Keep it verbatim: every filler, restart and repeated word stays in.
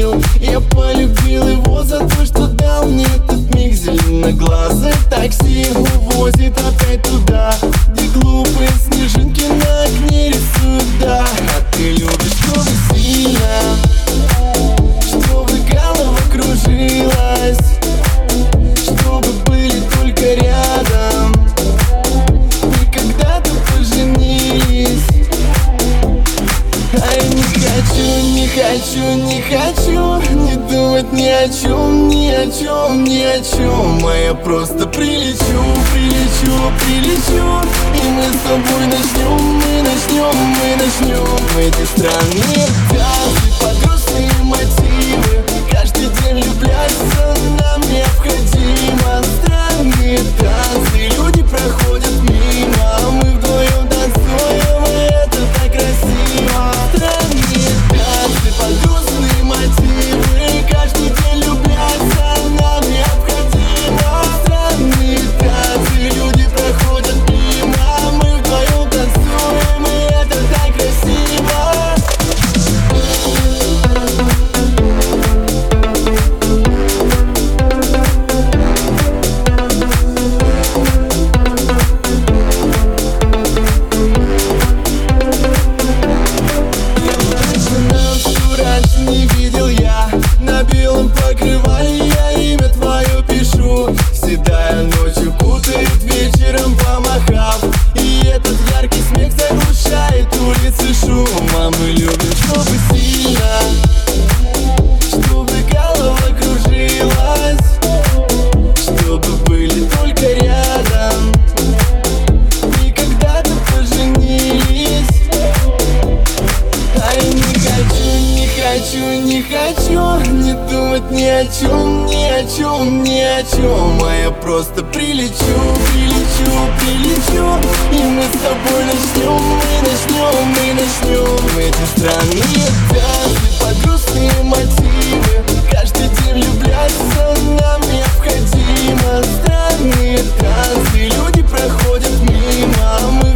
видел. Я полюбил его за то, что дал мне этот миг. Зеленоглазое такси увозит опять туда, где глупые снежинки на окне рисуют, да. А ты любишь, чтобы сильно, чтобы голова кружилась, чтобы были только рядом и когда-то поженились. А я не хочу, не хочу, не хочу не думать ни о чем, ни о чем, ни о чем. А я просто прилечу, прилечу, прилечу, и мы с тобой начнем, мы начнем, мы начнем эти странные танцы под грустные мотивы. Каждый день влюбляться нам необходимо. Странные танцы, люди проходят мимо, а мы вдвоем танцуем, и это так красиво. Странные танцы под грустные мотивы. Каждый день влюбляться нам необходимо. Странные танцы, люди проходят мимо, а мы вдвоем танцуем, и это так красиво. Не видел я на белом покрывале, я имя твое пишу. Седая ночью кутает вечером помахав, и этот яркий смех заглушает улицы шум. А мы любим, чтобы сильно, чтобы голова кружилась, чтобы были только рядом и когда-то поженились. А я не хочу, не хочу, не хочу не думать ни о чем, ни о чем, ни о чем. А я просто прилечу, прилечу, прилечу, и мы с тобой начнем, мы начнем, мы начнем эти странные танцы под грустные мотивы. Каждый день влюбляться нам необходимо. Странные танцы, люди проходят мимо, а мы